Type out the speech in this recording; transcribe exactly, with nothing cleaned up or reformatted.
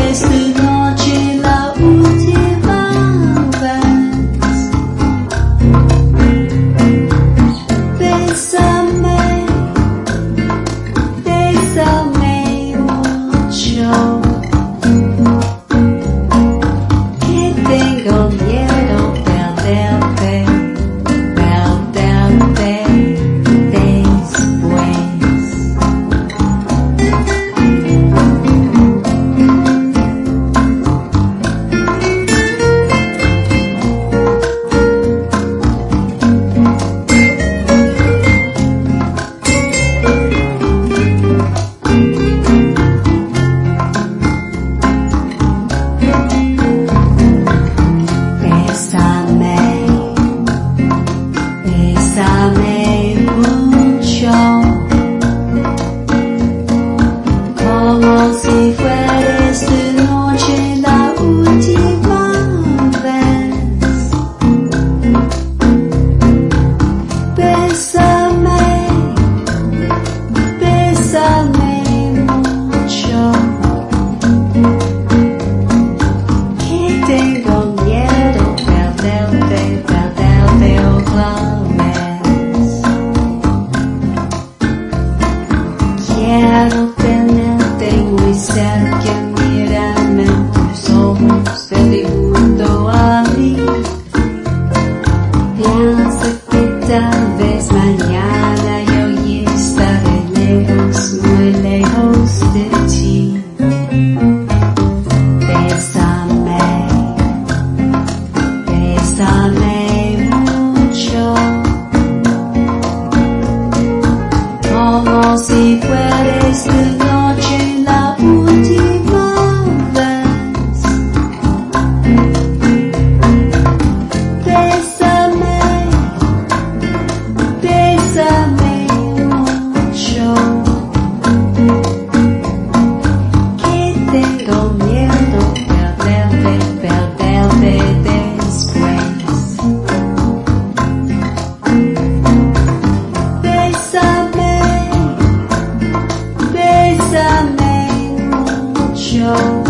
esta noche la última vez. Bésame, bésame mucho, que tengo miedo perderte, perderte después. Bésame mucho, como si fuera esta noche la última vez. Bésame, bésame mucho, que tengo miedo perderte, perderte otra vez. Quiero tenerte muy cerca, mírame en tus ojos, te dibujo a mí. Piensa que tal vez mañana yo estaré lejos, muy lejos de ti. Bésame, bésame mucho, como si fuera esta noche la última vez. Bésame, bésame mucho, que tengo miedo perderte, perderte después. Bésame, bésame mucho.